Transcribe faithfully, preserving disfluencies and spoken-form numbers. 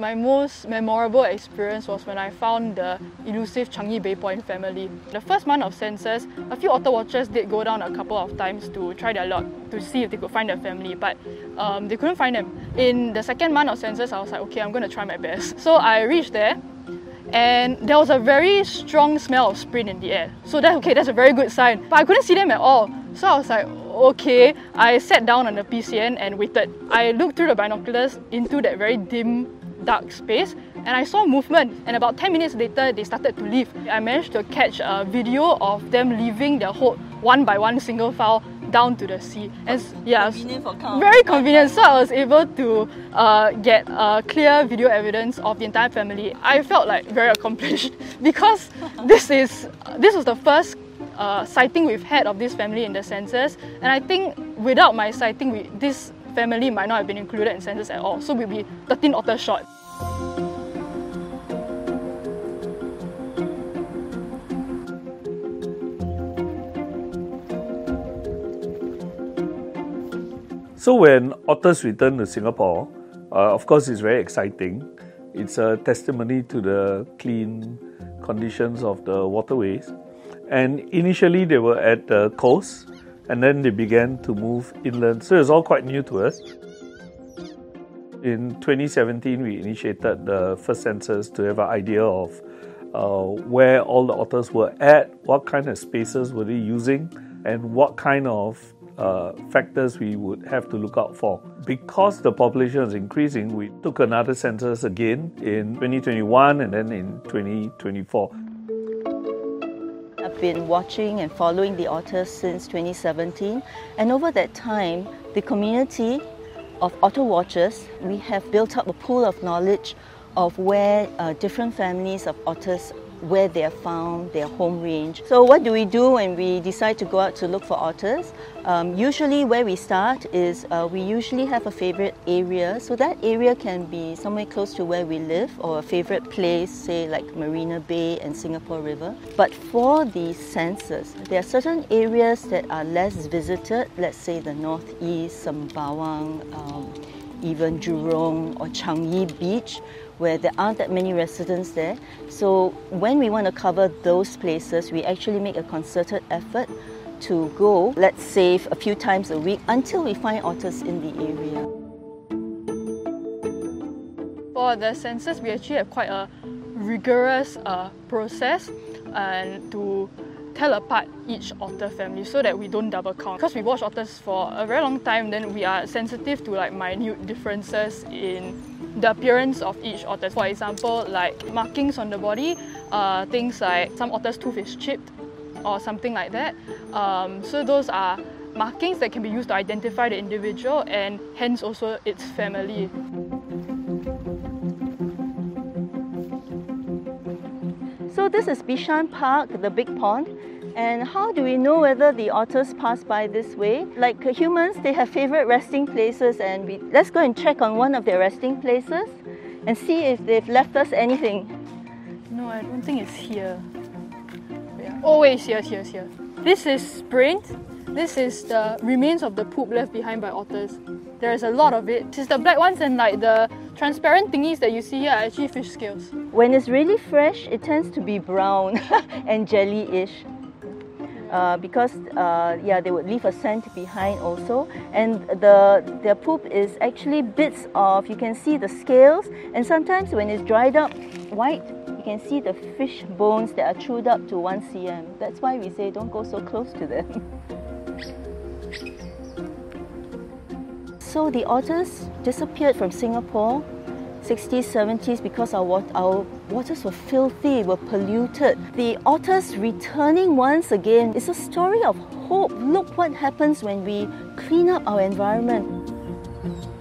My most memorable experience was when I found the elusive Changi Bay Point family. The first month of census, a few otter watchers did go down a couple of times to try their luck to see if they could find their family, but um, they couldn't find them. In the second month of census, I was like, okay, I'm going to try my best. So I reached there, and there was a very strong smell of sprint in the air. So that, okay, that's a very good sign. But I couldn't see them at all. So I was like, okay. I sat down on the P C N and waited. I looked through the binoculars into that very dim, dark space, and I saw movement. And about ten minutes later, they started to leave. I managed to catch a video of them leaving their hole one by one, single file, down to the sea. And yeah, convenient for count. Very convenient. So I was able to uh, get uh, clear video evidence of the entire family. I felt like very accomplished because this is this was the first uh, sighting we've had of this family in the census, and I think without my sighting, we, this family might not have been included in census at all. So we'll be thirteen otters short. So when otters return to Singapore, uh, of course it's very exciting. It's a testimony to the clean conditions of the waterways. And initially they were at the coast, and then they began to move inland. So it's all quite new to us. In twenty seventeen, we initiated the first census to have an idea of uh, where all the otters were at, what kind of spaces were they using, and what kind of Uh, factors we would have to look out for. Because the population is increasing, we took another census again in twenty twenty-one and then in twenty twenty-four. I've been watching and following the otters since twenty seventeen, and over that time, the community of otter watchers, we have built up a pool of knowledge of where uh, different families of otters, where they are found, their home range. So what do we do when we decide to go out to look for otters? Um, usually where we start is uh, we usually have a favorite area. So that area can be somewhere close to where we live, or a favorite place, say like Marina Bay and Singapore River. But for the census, there are certain areas that are less visited, let's say the northeast, Sembawang, um, even Jurong or Changi Beach, where there aren't that many residents there. So when we want to cover those places, we actually make a concerted effort to go, let's say, a few times a week until we find otters in the area. For the census, we actually have quite a rigorous uh, process and to tell apart each otter family so that we don't double count. Because we watch otters for a very long time, then we are sensitive to like minute differences in the appearance of each otter. For example, like markings on the body, uh, things like some otter's tooth is chipped or something like that. Um, so those are markings that can be used to identify the individual and hence also its family. So this is Bishan Park, the big pond. And how do we know whether the otters pass by this way? Like humans, they have favorite resting places, and we, let's go and check on one of their resting places and see if they've left us anything. No, I don't think it's here. Yeah. Oh wait, it's here, it's here, it's here. This is sprint. This is the remains of the poop left behind by otters. There is a lot of it. It's the black ones, and like the transparent thingies that you see here are actually fish scales. When it's really fresh, it tends to be brown and jelly-ish. Uh, because uh, yeah, they would leave a scent behind also, and the their poop is actually bits of, you can see the scales, and sometimes when it's dried up white, you can see the fish bones that are chewed up to one centimeter. That's why we say don't go so close to them. So the otters disappeared from Singapore sixties, seventies because our, wat our waters were filthy, were polluted. The otters returning once again is a story of hope. Look what happens when we clean up our environment.